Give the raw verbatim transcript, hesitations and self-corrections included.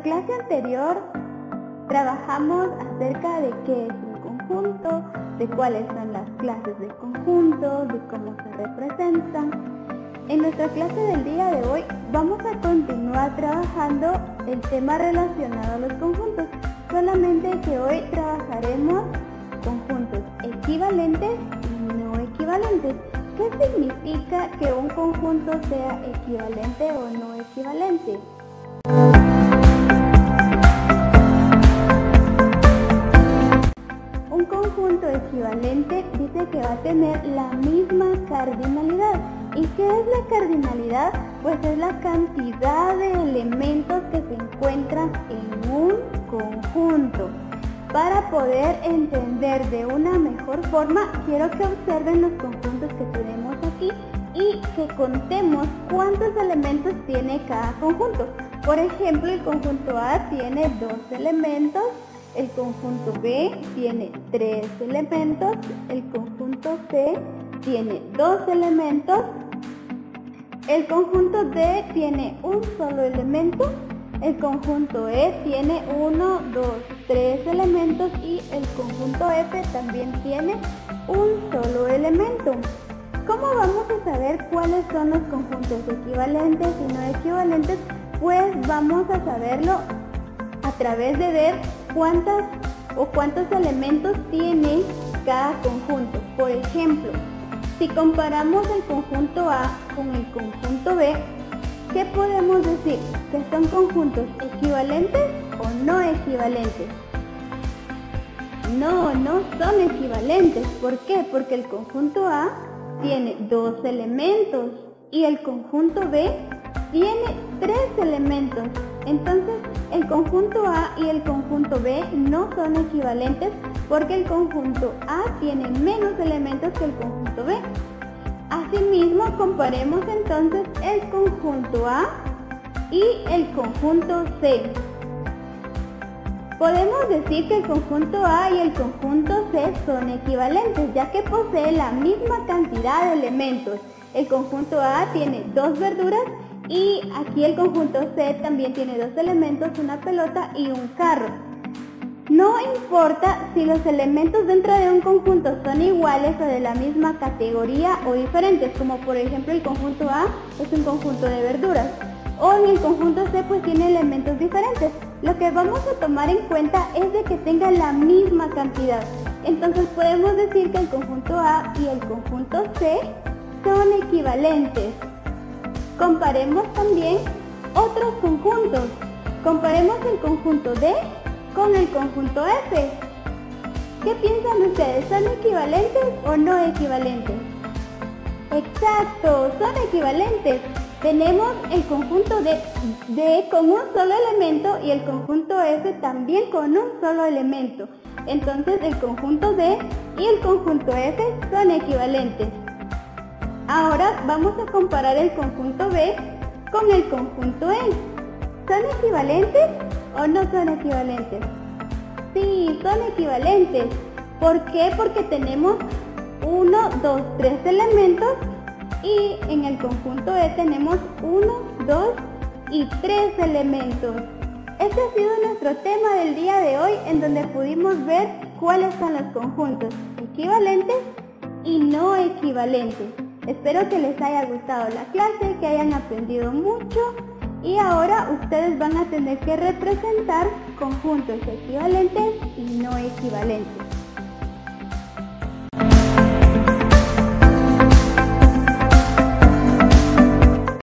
clase anterior trabajamos acerca de qué es un conjunto, de cuáles son las clases de conjuntos, de cómo se representan. En nuestra clase del día de hoy vamos a continuar trabajando el tema relacionado a los conjuntos, solamente que hoy trabajaremos conjuntos equivalentes y no equivalentes. ¿Qué significa que un conjunto sea equivalente o no equivalente? Un conjunto equivalente dice que va a tener la misma cardinalidad. ¿Y qué es la cardinalidad? Pues es la cantidad de elementos que se encuentran en un conjunto. Para poder entender de una mejor forma, quiero que observen los conjuntos que tenemos aquí y que contemos cuántos elementos tiene cada conjunto. Por ejemplo, el conjunto A tiene dos elementos, el conjunto B tiene tres elementos, el conjunto C tiene dos elementos, el conjunto D tiene un solo elemento, el conjunto E tiene uno, dos, tres elementos y el conjunto F también tiene un solo elemento. ¿Cómo vamos a saber cuáles son los conjuntos equivalentes y no equivalentes? Pues vamos a saberlo a través de ver cuántas o cuántos elementos tiene cada conjunto. Por ejemplo, si comparamos el conjunto A con el conjunto B, ¿qué podemos decir? ¿Que son conjuntos equivalentes o no equivalentes? No, no son equivalentes. ¿Por qué? Porque el conjunto A tiene dos elementos y el conjunto B tiene tres elementos. Entonces, el conjunto A y el conjunto B no son equivalentes porque el conjunto A tiene menos elementos que el conjunto B. Asimismo, comparemos entonces el conjunto A y el conjunto C. Podemos decir que el conjunto A y el conjunto C son equivalentes, ya que poseen la misma cantidad de elementos. El conjunto A tiene dos verduras y aquí el conjunto C también tiene dos elementos, una pelota y un carro. No importa si los elementos dentro de un conjunto son iguales o de la misma categoría o diferentes, como por ejemplo el conjunto A es un conjunto de verduras, o en el conjunto C pues tiene elementos diferentes. Lo que vamos a tomar en cuenta es de que tengan la misma cantidad. Entonces podemos decir que el conjunto A y el conjunto C son equivalentes. Comparemos también otros conjuntos. Comparemos el conjunto D con el conjunto F. ¿Qué piensan ustedes? ¿Son equivalentes o no equivalentes? Exacto, son equivalentes. Tenemos el conjunto D, D con un solo elemento y el conjunto F también con un solo elemento. Entonces el conjunto D y el conjunto F son equivalentes. Ahora vamos a comparar el conjunto B con el conjunto E. ¿Son equivalentes o no son equivalentes? Sí, son equivalentes. ¿Por qué? Porque tenemos uno, dos, tres elementos y en el conjunto E tenemos uno, dos y tres elementos. Este ha sido nuestro tema del día de hoy, en donde pudimos ver cuáles son los conjuntos equivalentes y no equivalentes. Espero que les haya gustado la clase, que hayan aprendido mucho y ahora ustedes van a tener que representar conjuntos equivalentes y no equivalentes.